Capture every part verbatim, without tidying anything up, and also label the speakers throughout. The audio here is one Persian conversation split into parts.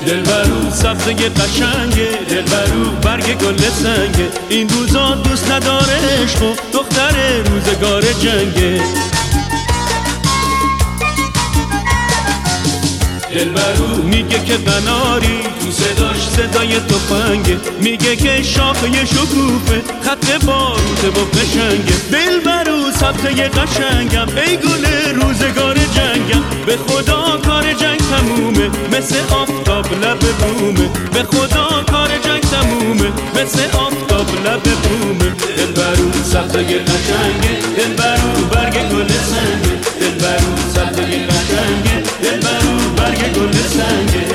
Speaker 1: دلبرو سبزه قشنگه، دلبرو برگ گل سنگه. این روزا دوست نداره عشق و دختر روزگار جنگه. دلبرو میگه که قناری تو صداش صدای تفنگه، میگه که شاخه شکوفه خط باروته و قشنگه. دلبرو سبزه قشنگم ای گل روزگار جنگم، به خدا کار جنگ تمومه مثل آفتاب لب بومه، به خدا کار جنگ تمومه مثل آفتاب لب بومه. دلبرو سبزه قشنگه، دلبرو برگ گل سنگه، دلبرو سبزه قشنگه، دلبرو برگ گل سنگه.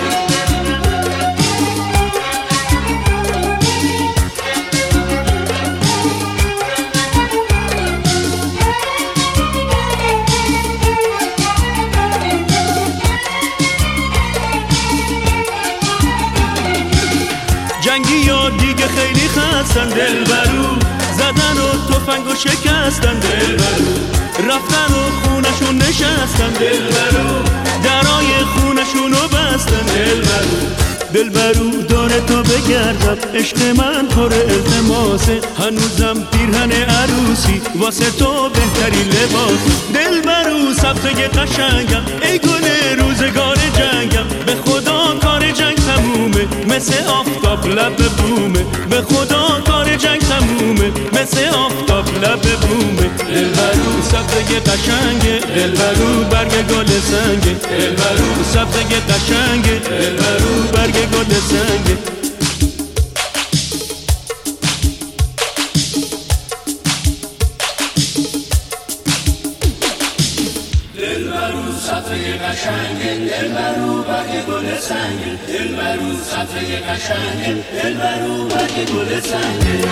Speaker 1: جنگی یا دیگه خیلی خستن دلبرو، زدن و تفنگ و شکستن دلبرو، رفتن و خونشون نشستن دلبرو، درای خونشونو بستن دلبرو. دلبرو داره تا بگردم عشق من پر التماسه، هنوزم پیرهن عروسی واسه تو بهتری لباس. دلبرو سبزه قشنگم ای گل روزگار جنگم، به خدا کار جنگ تمومه مثل آفتاب لب بومه، به خدا کار جنگ تمومه مثل آفتاب لب بومه. دلبرو سبزه قشنگه، دلبرو برگ گل سنگه، دلبرو سبزه قشنگه، دلبرو برگ گل سنگه.
Speaker 2: دلبرو سبزه قشنگه، دلبرو برگ گل سنگه، دلبرو سبزه قشنگه، دلبرو برگ گل سنگه.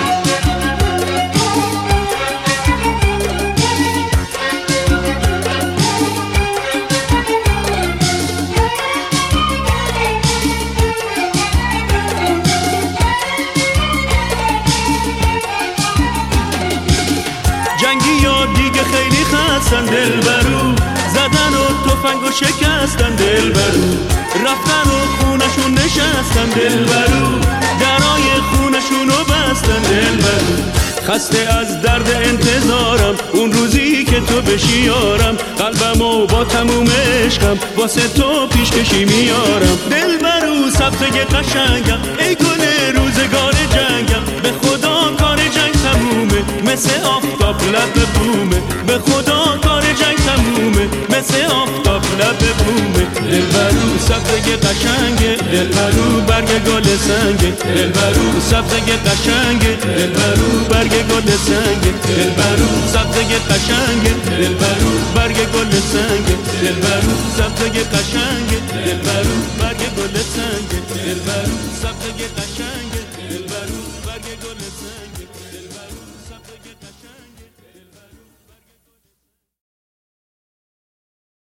Speaker 1: جنگی یا دیگه خیلی خستن دلبرو، زدن و تفنگ و شکستن دلبرو، رفتن و خونشون نشستن دلبرو، درای خونشونو بستن دلبرو. خسته از درد انتظارم اون روزی که تو بشی یارم، قلبمو با تموم عشقم واسه تو پیشکشی میارم. دلبرو سبزه قشنگم ای گل روزگار جنگم، به خدا کار جنگ تمومه مثل آفتاب لب بومه، به خدا کار جنگ تمومه مثل آفتاب لب بومه. دلبرو سبزه قشنگه، دلبرو برگ گل سنگه، دلبرو سبزه قشنگه، دلبرو برگ گل سنگه، دلبرو سبزه قشنگه، دلبرو برگ گل سنگه، دلبرو سبزه قشنگه، دلبرو برگ گل سنگه، دلبرو سبزه قشنگه.